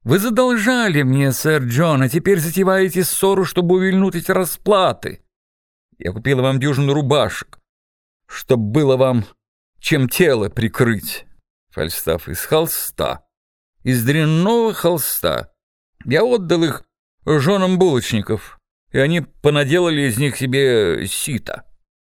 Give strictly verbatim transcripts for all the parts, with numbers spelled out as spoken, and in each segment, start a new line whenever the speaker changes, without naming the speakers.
Вы задолжали мне, сэр Джон, а теперь затеваете ссору, чтобы увильнуть эти расплаты. Я купила вам дюжину рубашек, чтоб было вам чем тело прикрыть. Фальстаф: из холста, из дрянного холста. Я отдал их женам булочников, и они понаделали из них себе сито.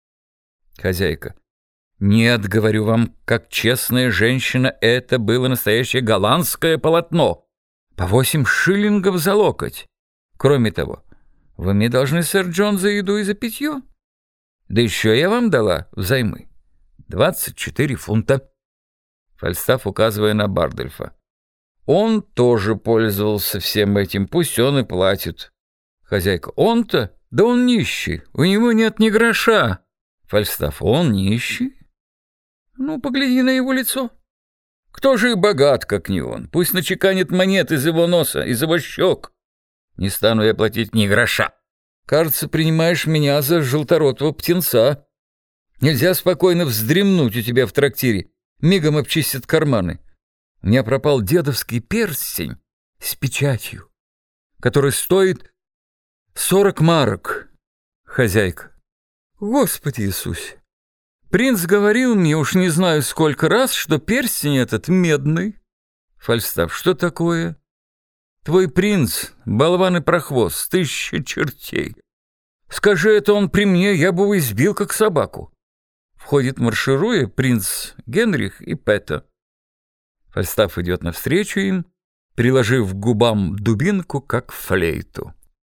Хозяйка: нет, говорю вам, как честная женщина, это было настоящее голландское полотно. По восемь шиллингов за локоть. Кроме того, вы мне должны, сэр Джон, за еду и за питье. Да еще я вам дала взаймы двадцать четыре фунта. Фальстаф, указывая на Бардольфа: он тоже пользовался всем этим, пусть он и платит. Хозяйка: он-то? Да он нищий, у него нет ни гроша. Фальстаф: он нищий? Ну, погляди на его лицо. Кто же и богат, как не он? Пусть начеканит монет из его носа, из его щек. Не стану я платить ни гроша. Кажется, принимаешь меня за желторотого птенца. Нельзя спокойно вздремнуть у тебя в трактире. Мигом обчистят карманы. У меня пропал дедовский перстень с печатью, который стоит сорок марок. Хозяйка: Господи Иисусе! Принц говорил мне, уж не знаю сколько раз, что перстень этот медный. Фальстаф: что такое? Твой принц, болван и прохвост, тысяча чертей. Скажи это он при мне, я бы его избил, как собаку. Входит, маршируя, принц Генрих и Петта. Фальстаф идет навстречу им, приложив к губам дубинку, как флейту.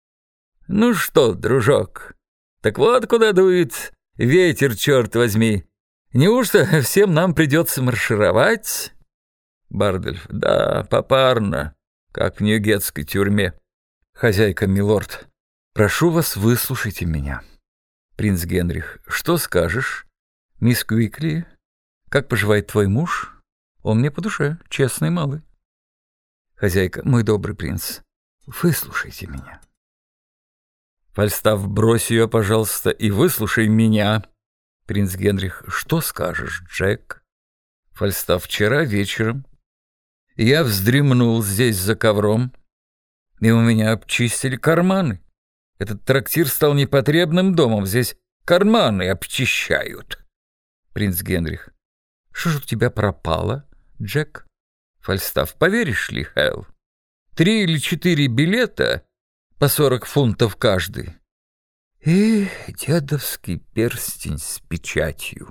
Ну что, дружок, так вот куда дует ветер, черт возьми. Неужто всем нам придется маршировать? Бардольф: да, попарно, как в ньюгетской тюрьме. Хозяйка: милорд, прошу вас, выслушайте меня. Принц Генрих: что скажешь? Мисс Квикли, как поживает твой муж? Он мне по душе, честный малый. Хозяйка: мой добрый принц, выслушайте меня. Фальстаф: брось ее, пожалуйста, и выслушай меня. Принц Генрих: что скажешь, Джек? Фальстаф: вчера вечером я вздремнул здесь за ковром, и у меня обчистили карманы. Этот трактир стал непотребным домом, здесь карманы обчищают. Принц Генрих: что же у тебя пропало, Джек? Фальстаф: поверишь ли, Хэл, три или четыре билета по сорок фунтов каждый. И дедовский перстень с печатью.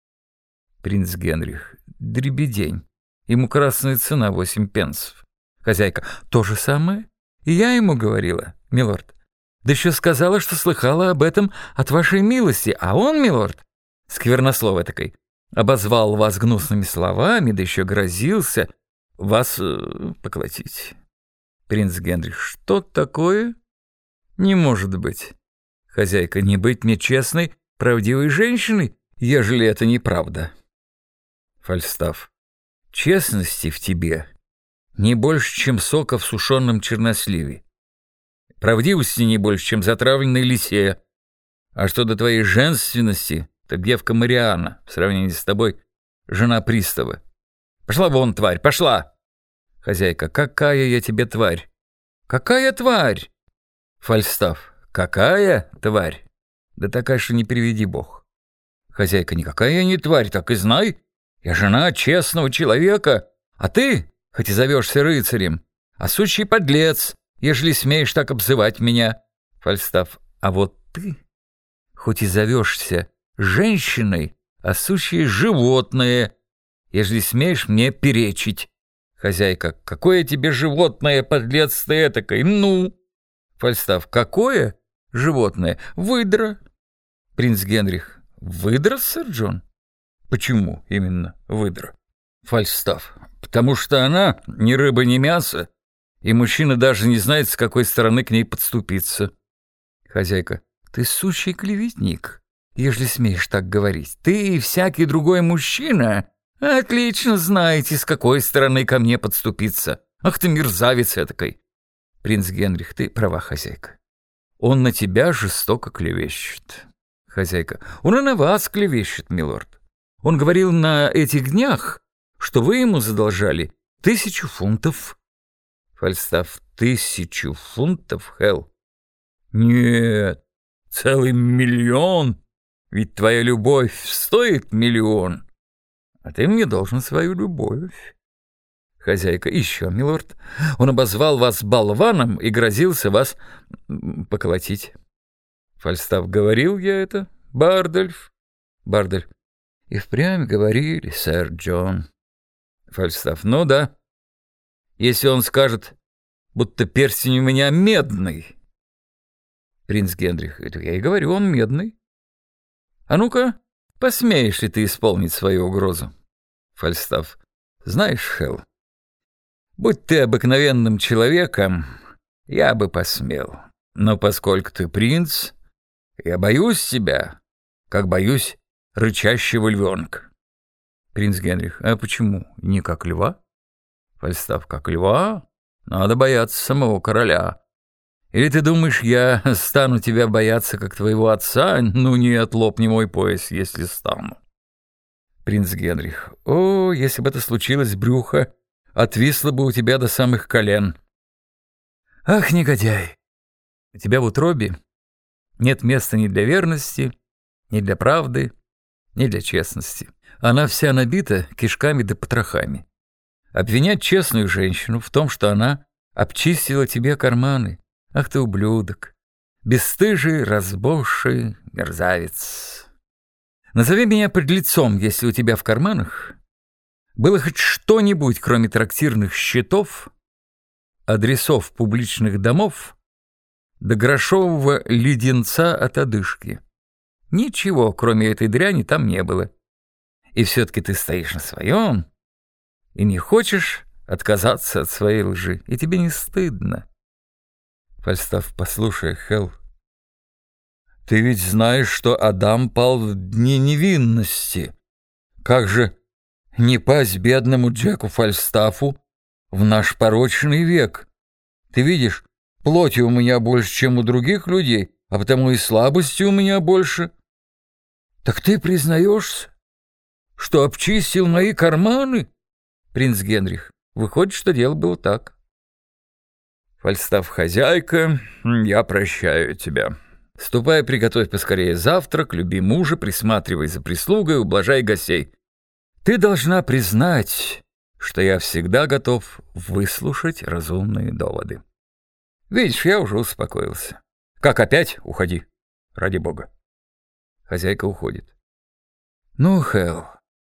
Принц Генрих: дребедень. Ему красная цена восемь пенсов. Хозяйка: то же самое? И я ему говорила, милорд. Да еще сказала, что слыхала об этом от вашей милости. А он, милорд, сквернословие такой, обозвал вас гнусными словами, да еще грозился вас э, поглотить. Принц Генрих: что такое? Не может быть. Хозяйка: не быть мне честной, правдивой женщиной, ежели это неправда. Фальстаф: честности в тебе не больше, чем сока в сушеном черносливе. Правдивости не больше, чем затравленной лисе. А что до твоей женственности, так девка Мариана, в сравнении с тобой, жена пристава. Пошла вон, тварь, пошла! Хозяйка: какая я тебе тварь? Какая тварь? Фальстаф: какая тварь? Да такая, что не приведи бог. Хозяйка: никакая я не тварь, так и знай. Я жена честного человека, а ты, хоть и зовешься рыцарем, а сущий подлец, ежели смеешь так обзывать меня. Фальстаф: а вот ты, хоть и зовешься женщиной, а сущее животное, ежели смеешь мне перечить. Хозяйка: какое тебе животное, подлец ты этакой, ну? Фальстаф: какое животное? Выдра. Принц Генрих: выдра, сэр Джон? Почему именно выдра? Фальстаф: потому что она ни рыба, ни мясо, и мужчина даже не знает, с какой стороны к ней подступиться. Хозяйка: ты сущий клеветник, ежели смеешь так говорить. Ты и всякий другой мужчина отлично знаете, с какой стороны ко мне подступиться. Ах ты мерзавец этакой. Принц Генрих: ты права, хозяйка. Он на тебя жестоко клевещет. Хозяйка: он и на вас клевещет, милорд. Он говорил на этих днях, что вы ему задолжали тысячу фунтов. Фальстаф. Тысячу фунтов, Хелл? Нет, целый миллион. Ведь твоя любовь стоит миллион. А ты мне должен свою любовь. Хозяйка. Еще, милорд. Он обозвал вас болваном и грозился вас поколотить. Фальстаф. Говорил я это, Бардольф? Бардольф. И впрямь говорили, сэр Джон. Фальстаф. Ну да. Если он скажет, будто перстень у меня медный. Принц Генрих. Это я и говорю, он медный. А ну-ка, посмеешь ли ты исполнить свою угрозу? Фальстаф. Знаешь, Хелл, будь ты обыкновенным человеком, я бы посмел. Но поскольку ты принц, я боюсь тебя, как боюсь рычащего львенка. Принц Генрих. А почему? Не как льва? Фальстаф. Как льва? Надо бояться самого короля. Или ты думаешь, я стану тебя бояться, как твоего отца? Ну нет, лопни мой пояс, если стану. Принц Генрих. О, если бы это случилось, брюхо отвисло бы у тебя до самых колен. Ах, негодяй! У тебя в утробе нет места ни для верности, ни для правды, ни для честности. Она вся набита кишками да потрохами. Обвинять честную женщину в том, что она обчистила тебе карманы. Ах ты ублюдок, бесстыжий, разбожший мерзавец. Назови меня подлецом, если у тебя в карманах было хоть что-нибудь, кроме трактирных счетов, адресов публичных домов да грошового леденца от одышки. Ничего, кроме этой дряни, там не было. И все-таки ты стоишь на своем и не хочешь отказаться от своей лжи, и тебе не стыдно. Фальстаф. Послушай, Хелл, ты ведь знаешь, что Адам пал в дни невинности. Как же не пасть бедному Джеку Фальстафу в наш порочный век? Ты видишь, плоти у меня больше, чем у других людей, а потому и слабости у меня больше. Так ты признаешься, что обчистил мои карманы? Принц Генрих. Выходит, что дело было так. Фальстаф. Хозяйка, я прощаю тебя. Ступай, приготовь поскорее завтрак, люби мужа, присматривай за прислугой, ублажай гостей. Ты должна признать, что я всегда готов выслушать разумные доводы. Видишь, я уже успокоился. Как опять? Уходи. Ради бога. Хозяйка уходит. Ну, Хелл,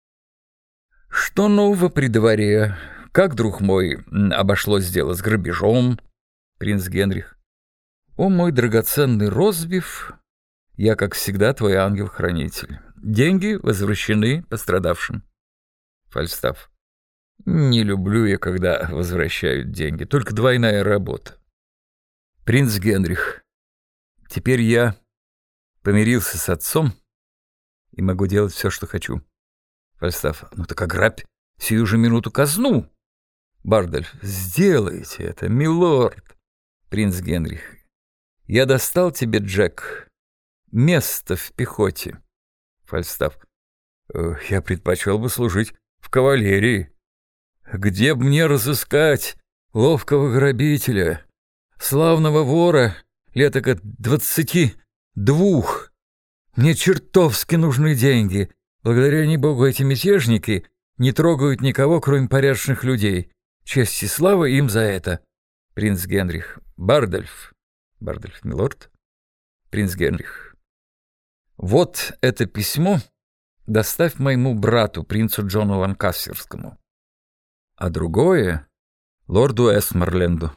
что нового при дворе? Как, друг мой, обошлось дело с грабежом? Принц Генрих. О, мой драгоценный розбив, я, как всегда, твой ангел-хранитель. Деньги возвращены пострадавшим. Фальстаф. Не люблю я, когда возвращают деньги, только двойная работа. Принц Генрих. Теперь я помирился с отцом и могу делать все, что хочу. Фальстаф. Ну так ограбь сию же минуту казну. Бардольф. Сделайте это, милорд. Принц Генрих. Я достал тебе, Джек, место в пехоте. Фальстаф. Я предпочел бы служить в кавалерии. Где б мне разыскать ловкого грабителя, славного вора, лет от двадцати двух? Мне чертовски нужны деньги. Благодаря Богу, эти мятежники не трогают никого, кроме порядочных людей. Честь и слава им за это. Принц Генрих. Бардольф. Бардольф, милорд. Принц Генрих. Вот это письмо доставь моему брату, принцу Джону Ланкастерскому, а другое — лорду Эстморленду.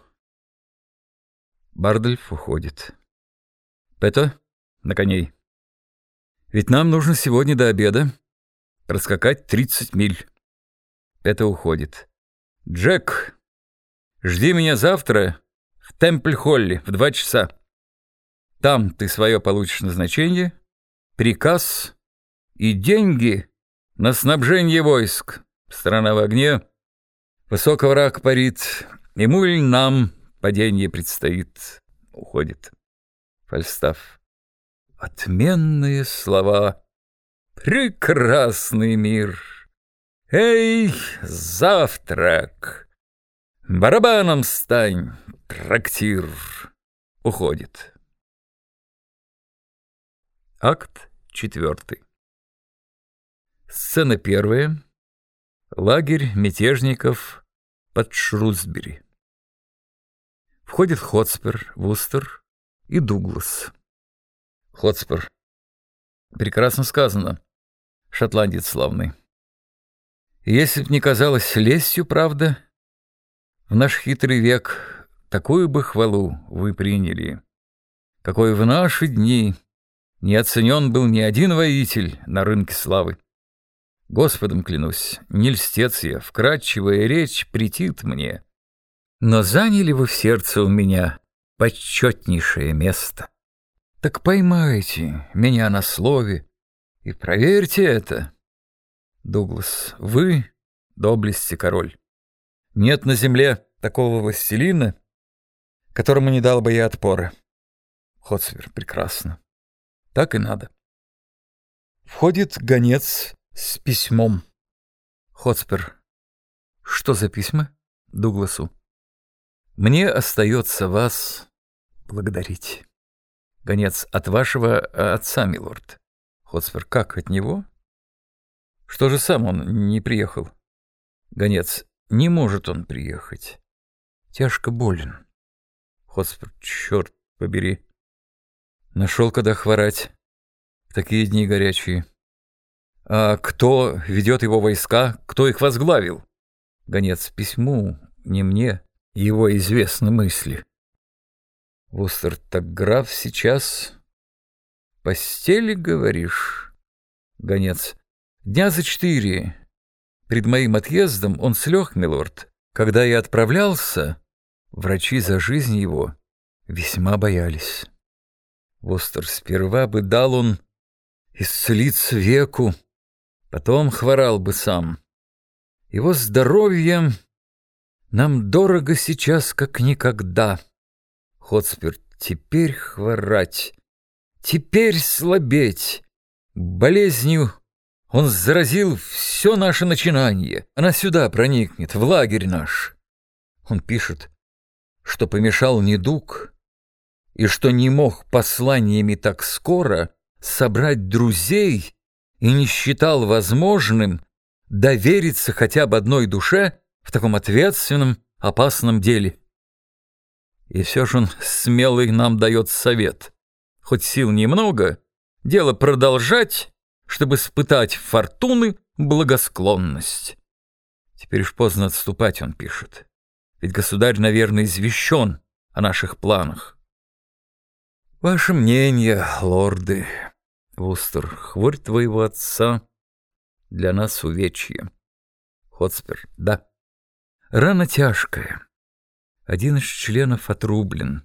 Бардольф уходит. Пето, на коней. Ведь нам нужно сегодня до обеда проскакать тридцать миль. Пето уходит. Джек, жди меня завтра в Темпль-Холле в два часа. Там ты свое получишь назначение, приказ и деньги на снабжение войск. Страна в огне, высоко враг парит, ему или нам падение предстоит. Уходит. Фальстаф. Отменные слова. Прекрасный мир. Эй, завтрак! Барабаном стань, трактир. Уходит. Акт четвертый. Сцена первая. Лагерь мятежников под Шрусбери. Входит Хотспер, Вустер и Дуглас. Хотспер. Прекрасно сказано, шотландец славный. Если б не казалось лестью, правда, в наш хитрый век такую бы хвалу вы приняли, какой в наши дни не оценен был ни один воитель на рынке славы. Господом клянусь, не льстец я, вкрадчивая речь претит мне, но заняли вы в сердце у меня почетнейшее место. Так поймайте меня на слове и проверьте это. Дуглас, вы доблести король. Нет на земле такого властелина, которому не дал бы я отпора. Хотспер, прекрасно. Так и надо. Входит гонец с письмом. Хотспер. Что за письма? Дугласу. Мне остается вас благодарить. Гонец от вашего отца, милорд. Хотспер. Как, от него? Что же сам он не приехал? Гонец. Не может он приехать. Тяжко болен. Хотспер. Черт побери. Нашел, когда хворать. В такие дни горячие. А кто ведет его войска? Кто их возглавил? Гонец. Письму, не мне, его известны мысли. Вустер. Так граф сейчас в постели, говоришь? Гонец. Дня за четыре. Пред моим отъездом он слег, милорд. Когда я отправлялся, врачи за жизнь его весьма боялись. Вустер. Сперва бы дал он исцелиться веку, потом хворал бы сам. Его здоровье нам дорого сейчас, как никогда. Хотспер. Теперь хворать, теперь слабеть. Болезнью он заразил все наше начинание. Она сюда проникнет, в лагерь наш. Он пишет, что помешал недуг и что не мог посланиями так скоро собрать друзей и не считал возможным довериться хотя бы одной душе в таком ответственном, опасном деле. И все же он смелый нам дает совет. Хоть сил немного, дело продолжать, чтобы испытать фортуны благосклонность. Теперь уж поздно отступать, он пишет. Ведь государь, наверное, извещен о наших планах. Ваше мнение, лорды. Вустер. Хворь твоего отца для нас увечье. Хотспер. Да. Рана тяжкая. Один из членов отрублен.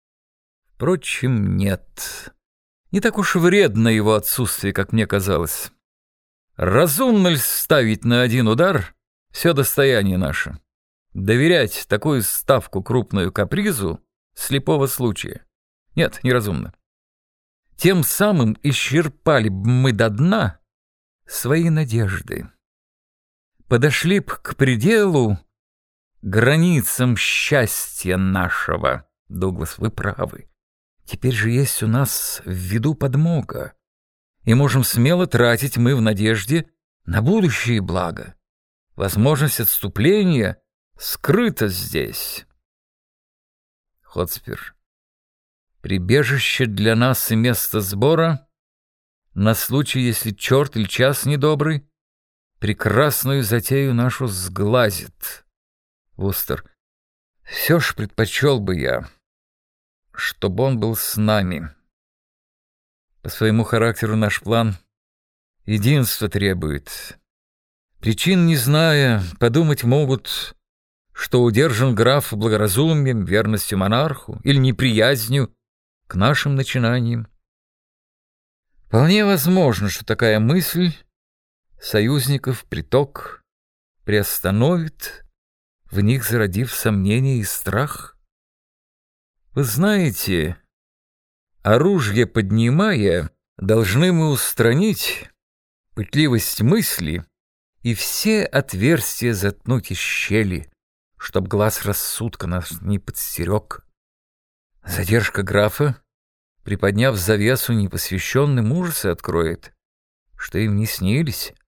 Впрочем, нет. Не так уж вредно его отсутствие, как мне казалось. Разумно ли ставить на один удар все достояние наше? Доверять такую ставку крупную капризу слепого случая? Нет, неразумно. Тем самым исчерпали бы мы до дна свои надежды. Подошли б к пределу, границам счастья нашего. Дуглас, вы правы. Теперь же есть у нас в виду подмога, и можем смело тратить мы в надежде на будущее благо. Возможность отступления скрыта здесь. Хотспер. Прибежище для нас и место сбора на случай, если черт или час недобрый прекрасную затею нашу сглазит. Вустер. Все ж предпочел бы я, чтобы он был с нами. По своему характеру наш план единства требует. Причин не зная, подумать могут, что удержан граф благоразумием, верностью монарху или неприязнью к нашим начинаниям. Вполне возможно, что такая мысль союзников приток приостановит, в них зародив сомнение и страх. Вы знаете, оружие поднимая, должны мы устранить пытливость мысли и все отверстия заткнуть и щели, чтоб глаз рассудка нас не подстерег. Задержка графа, приподняв завесу, непосвященным ужасы откроет, что им не снились.